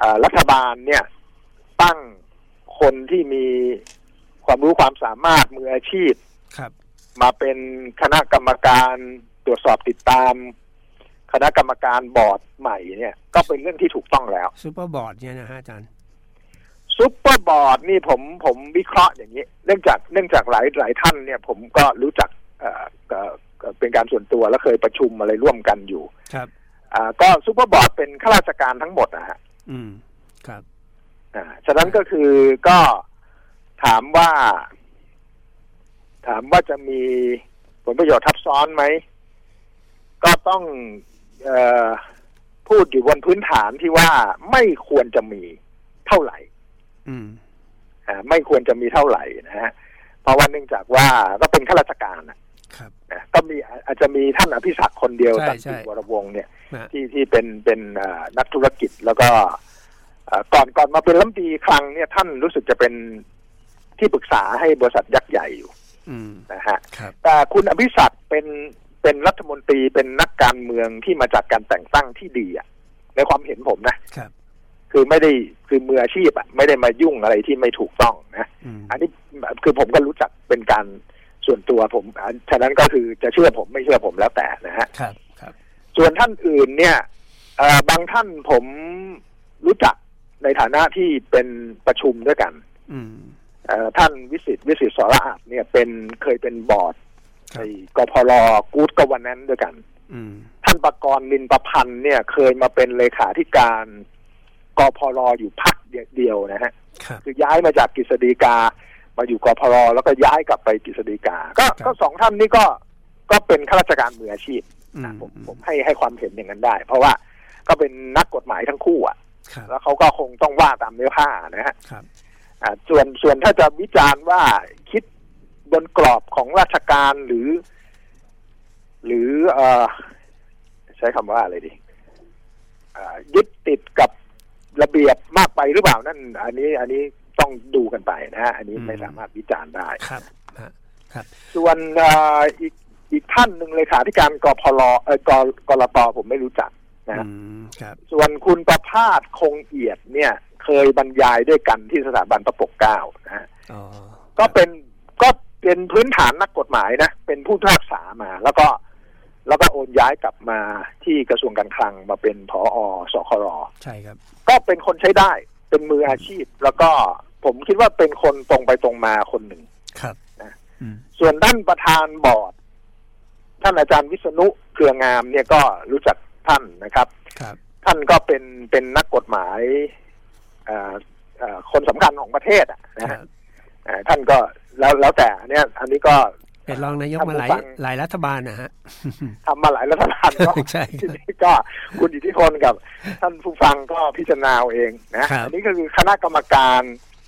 รัฐบาลเนี่ยตั้งคนที่มีความรู้ความสามารถมืออาชีพมาเป็นคณะกรรมการตรวจสอบติดตามคณะกรรมการบอร์ดใหม่เนี่ยก็เป็นเรื่องที่ถูกต้องแล้วซุปเปอร์บอร์ดเนี่ยนะฮะอาจารย์ซุปเปอร์บอร์ดนี่ผมวิเคราะห์อย่างนี้เนื่องจากหลายท่านเนี่ยผมก็รู้จักเป็นการส่วนตัวและเคยประชุมอะไรร่วมกันอยู่ครับก็ซุปเปอร์บอร์ดเป็นข้าราชการทั้งหมดนะฮะครับฉะนั้นก็คือก็ถามว่าจะมีผลประโยชน์ทับซ้อนไหมก็ต้องพูดอยู่บนพื้นฐานที่ว่าไม่ควรจะมีเท่าไหร่ไม่ควรจะมีเท่าไหร่นะฮะเพราะว่าเนื่องจากว่าก็เป็นข้าราชการนะครับก็มีอาจจะมีท่านอภิศักดิ์คนเดียวสันติวรวงศ์เนี่ยที่เป็นนักธุรกิจแล้วก็ก่อนมาเป็นรัฐมนตรีคลังเนี่ยท่านรู้สึกจะเป็นที่ปรึกษาให้บริษัทยักษ์ใหญ่อยู่นะฮะแต่คุณอภิศักดิ์เป็นรัฐมนตรีเป็นนักการเมืองที่มาจากการแต่งตั้งที่ดีอ่ะในความเห็นผมนะคือไม่ได้คือมืออาชีพอ่ะไม่ได้มายุ่งอะไรที่ไม่ถูกต้องนะอันนี้คือผมก็รู้จักเป็นการส่วนตัวผมฉะนั้นก็คือจะเชื่อผมไม่เชื่อผมแล้วแต่นะฮะส่วนท่านอื่นเนี่ยบางท่านผมรู้จักในฐานะที่เป็นประชุมด้วยกันท่านวิสิตสรอาจเนี่ยเคยเป็นบอร์ดในกพรกู๊ดกวันนั้นด้วยกันท่านประกรณ์นินประพันธ์เนี่ยเคยมาเป็นเลขาธิการกพรอยู่พักเดียวนะฮะคือย้ายมาจากกฤษฎีกามาอยู่กพรแล้วก็ย้ายกลับไปกฤษฎีกาก็สองท่านนี้ก็เป็นข้าราชการมืออาชีพผมให้ความเห็นอย่างนั้นได้เพราะว่าก็เป็นนักกฎหมายทั้งคู่อ่ะแล้วเขาก็คงต้องว่าตามเนื้อผ้านะฮะส่วนถ้าจะวิจารณ์ว่าคิดบนกรอบของราชการหรือใช้คำว่าอะไรดียึดติดกับระเบียบมากไปหรือเปล่านั่นอันนี้ต้องดูกันไปนะฮะอันนี้ไม่สามารถวิจารณ์ได้ครับส่วนอีกท่านหนึ่งเลขาธิการกพรกลตผมไม่รู้จักนะส่วนคุณประภาสคงเอียดเนี่ยเคยบรรยายด้วยกันที่สถาบันพระปกเกล้านะก็เป็นพื้นฐานนักกฎหมายนะเป็นผู้พิพากษามาแล้วก็โอนย้ายกลับมาที่กระทรวงการคลังมาเป็นผอ.สคร. ใช่ครับก็เป็นคนใช้ได้เป็นมืออาชีพแล้วก็ผมคิดว่าเป็นคนตรงไปตรงมาคนหนึ่งครับนะส่วนด้านประธานบอร์ดท่านอาจารย์วิษณุเครืองามเนี่ยก็รู้จักท่านนะครับท่านก็เป็นนักกฎหมายคนสำคัญของประเทศนะฮะท่านก็แล้วแต่เนี่ยอันนี้ก็เป็นรองนายกมาหลายรัฐบาลนะฮะทำมาหลายรัฐบาลก็ทีนี้ก็คุณอิทธิพลกับท่านผู้ฟังก็พิจารณาเองนะอันนี้ก็คือคณะกรรมการ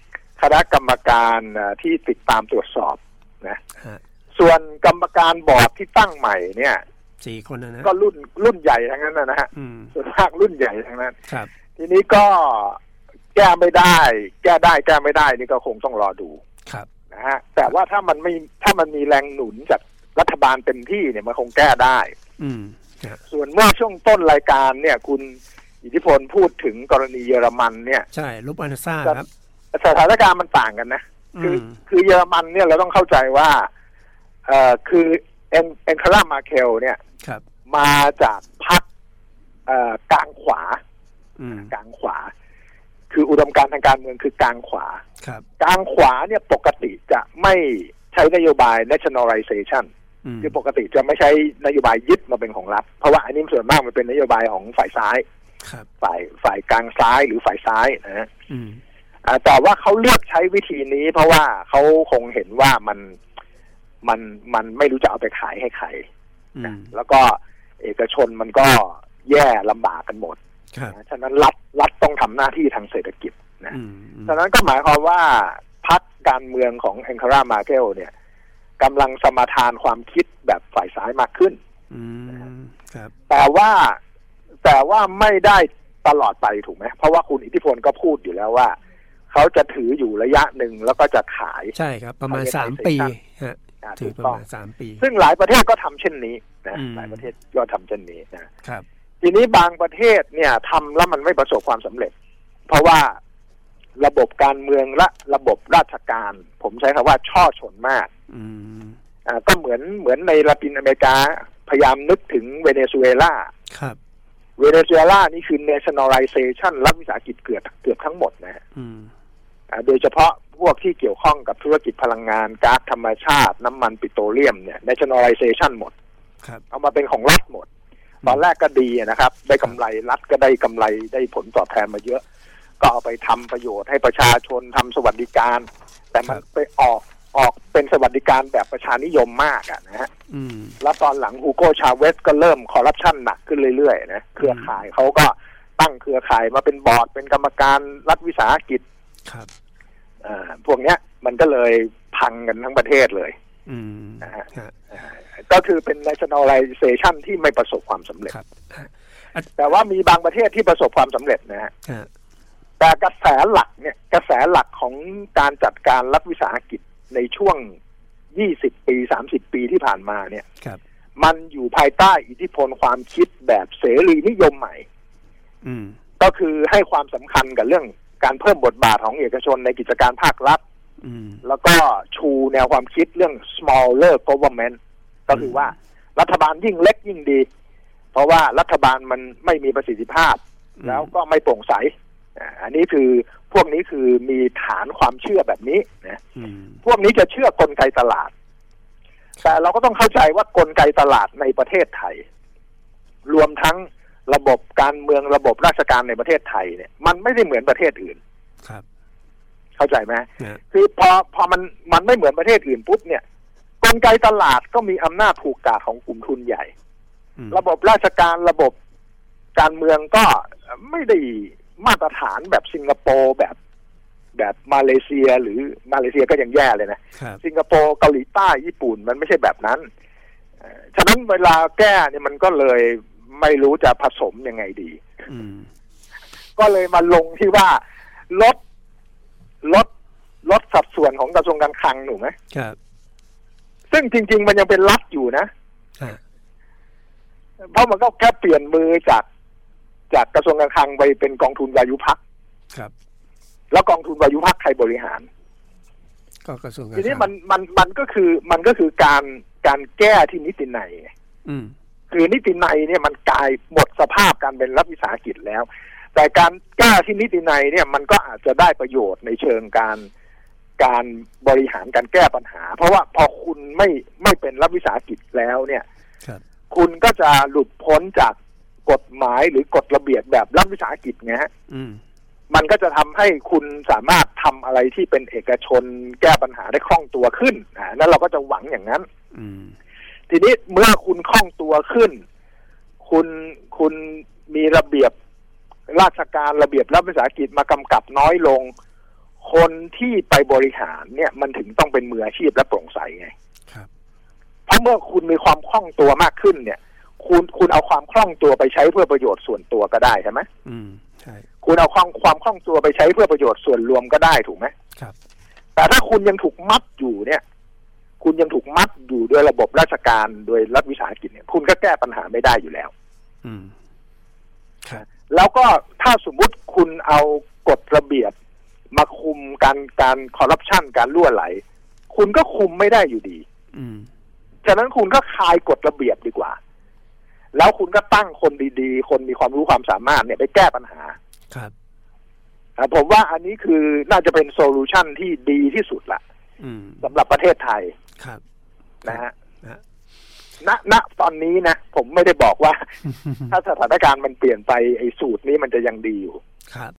ที่ติดตามตรวจสอบนะส่วนกรรมการบอร์ดที่ตั้งใหม่เนี่ย 4 คนนะก็รุ่นใหญ่ทั้งนั้นนะฮะส่วนมากรุ่นใหญ่ทั้งนั้นทีนี้ก็แก้ไม่ได้แก้ไม่ได้นี่ก็คงต้องรอดูนะฮะแต่ว่าถ้ามันมีแรงหนุนจากรัฐบาลเต็มที่เนี่ยมันคงแก้ได้ส่วนเมื่อช่วงต้นรายการเนี่ยคุณอิทธิพลพูดถึงกรณีเยอรมันเนี่ยใช่ลูปานาซ่าครับสถานการณ์มันต่างกันนะคือเยอรมันเนี่ยเราต้องเข้าใจว่าคือเอ็นคาร่ามาเคลเนี่ยมาจากพรรคกลางขวาคืออุดมการณ์ทางการเมืองคือกลางขวากลางขวาเนี่ยปกติจะไม่ใช้นโยบาย nationalization คือปกติจะไม่ใช้นโยบายยึดมาเป็นของรัฐเพราะว่าอันนี้ส่วนมากมันเป็นนโยบายของฝ่ายซ้ายฝ่ายกลางซ้ายหรือฝ่ายซ้ายนะฮะแต่ว่าเขาเลือกใช้วิธีนี้เพราะว่าเขาคงเห็นว่ามันไม่รู้จะเอาไปขายให้ใครแล้วก็เอกชนมันก็แย่ลำบากกันหมดฉะนั้นรัฐต้องทำหน้าที่ทางเศรษฐกิจนะฉะนั้นก็หมายความว่าพรรคการเมืองของแองเครามาเกลเนี่ยกำลังสมทานความคิดแบบฝ่ายซ้ายมากขึ้นแต่ว่าไม่ได้ตลอดไปถูกไหมเพราะว่าคุณอิทธิพลก็พูดอยู่แล้วว่าเขาจะถืออยู่ระยะหนึ่งแล้วก็จะขายใช่ครับประมาณ3 ปีถือประมาณ3 ปีซึ่งหลายประเทศก็ทำเช่นนี้นะหลายประเทศก็ทำเช่นนี้นะครับทีนี้บางประเทศเนี่ยทำแล้วมันไม่ประสบความสำเร็จเพราะว่าระบบการเมืองและระบบราชการผมใช้คำว่าช่อฉนมากก็เหมือนในลาตินอเมริกาพยายามนึกถึงเวเนซุเอลาครับเวเนซุเอลานี่คือ nationalization รัฐวิสาหกิจเกือบทั้งหมดนะโดยเฉพาะพวกที่เกี่ยวข้องกับธุรกิจพลังงานก๊าซธรรมชาติน้ำมันปิโตรเลียมเนี่ย nationalization หมดเอามาเป็นของรัฐหมดตอนแรกก็ดีนะครับได้กำไรรัฐก็ได้กำไรได้ผลตอบแทนมาเยอะก็เอาไปทำประโยชน์ให้ประชาชนทำสวัสดิการแต่มันไปออกเป็นสวัสดิการแบบประชานิยมมากนะฮะแล้วตอนหลังฮูโกชาเวสก็เริ่มคอร์รัปชันหนักขึ้นเรื่อยๆนะเครือข่ายเขาก็ตั้งเครือข่ายมาเป็นบอร์ดเป็นกรรมการรัฐวิสาหกิจครับพวกเนี้ยมันก็เลยพังกันทั้งประเทศเลยนะฮะก็คือเป็น nationalization ที่ไม่ประสบความสำเร็จแต่ว่ามีบางประเทศที่ประสบความสำเร็จนะฮะแต่กระแสหลักของการจัดการรัฐวิสาหกิจในช่วง20ปี30ปีที่ผ่านมาเนี่ยมันอยู่ภายใต้อิทธิพลความคิดแบบเสรีนิยมใหม่ก็คือให้ความสำคัญกับเรื่องการเพิ่มบทบาทของเอกชนในกิจการภาครัฐแล้วก็ชูแนวความคิดเรื่อง smaller government ก็คือว่ารัฐบาลยิ่งเล็กยิ่งดีเพราะว่ารัฐบาลมันไม่มีประสิทธิภาพแล้วก็ไม่โปร่งใสอันนี้คือพวกนี้คือมีฐานความเชื่อแบบนี้นะพวกนี้จะเชื่อกลไกตลาดแต่เราก็ต้องเข้าใจว่ากลไกตลาดในประเทศไทยรวมทั้งระบบการเมืองระบบราชการในประเทศไทยเนี่ยมันไม่ได้เหมือนประเทศอื่นครับเข้าใจไหมคือพอมันไม่เหมือนประเทศอื่นปุ๊บเนี่ยกลไกตลาดก็มีอำนาจผูกขาดของกลุ่มทุนใหญ่ระบบราชการระบบการเมืองก็ไม่ได้มาตรฐานแบบสิงคโปร์แบบมาเลเซียหรือมาเลเซียก็ยังแย่เลยนะสิงคโปร์เกาหลีใต้ญี่ปุ่นมันไม่ใช่แบบนั้นฉะนั้นเวลาแก้เนี่ยมันก็เลยไม่รู้จะผสมยังไงดีก็เลยมาลงที่ว่าลดสัดส่วนของกระทรวงการคลังถูกไหมครับซึ่งจริงๆมันยังเป็นรัฐอยู่นะเพราะมันก็แค่เปลี่ยนมือจากกระทรวงการคลังไปเป็นกองทุนวายุพักครับแล้วกองทุนวายุพักใครบริหารก็กระทรวงการคลังทีนี้มันก็คือการแก้ที่นิตินัยคือนิตินัยเนี่ยมันกลายหมดสภาพการเป็นรัฐวิสาหกิจแล้วแต่การแก้ที่นิตินัยเนี่ยมันก็อาจจะได้ประโยชน์ในเชิงการบริหารการแก้ปัญหาเพราะว่าพอคุณไม่เป็นรัฐวิสาหกิจแล้วเนี่ยคุณก็จะหลุดพ้นจากกฎหมายหรือกฎระเบียบแบบรัฐวิสาหกิจไงฮะมันก็จะทำให้คุณสามารถทำอะไรที่เป็นเอกชนแก้ปัญหาได้คล่องตัวขึ้นนั่นเราก็จะหวังอย่างนั้นทีนี้เมื่อคุณคล่องตัวขึ้นคุณมีระเบียบราชการระเบียบรัฐวิสาหกิจมากำกับน้อยลงคนที่ไปบริหารเนี่ยมันถึงต้องเป็นมืออาชีพและโปร่งใสไงเพราะเมื่อคุณมีความคล่องตัวมากขึ้นเนี่ยคุณเอาความคล่องตัวไปใช้เพื่อประโยชน์ส่วนตัวก็ได้ใช่ไหมใช่คุณเอาความคล่องตัวไปใช้เพื่อประโยชน์ส่วนรวมก็ได้ถูกไหมครับแต่ถ้าคุณยังถูกมัดอยู่เนี่ยคุณยังถูกมัดอยู่โดยระบบราชการโดยรัฐวิสาหกิจเนี่ยคุณก็แก้ปัญหาไม่ได้อยู่แล้วแล้วก็ถ้าสมมุติคุณเอากฎระเบียบมาคุมการคอร์รัปชันการรั่วไหลคุณก็คุมไม่ได้อยู่ดีฉะนั้นคุณก็คลายกฎระเบียบดีกว่าแล้วคุณก็ตั้งคนดีๆคนมีความรู้ความสามารถเนี่ยไปแก้ปัญหาครับผมว่าอันนี้คือน่าจะเป็นโซลูชันที่ดีที่สุดละสำหรับประเทศไทยครับนะฮะณตอนนี้นะผมไม่ได้บอกว่า ถ้าสถานการณ์มันเปลี่ยนไปไอ้สูตรนี้มันจะยังดีอยู่ครับ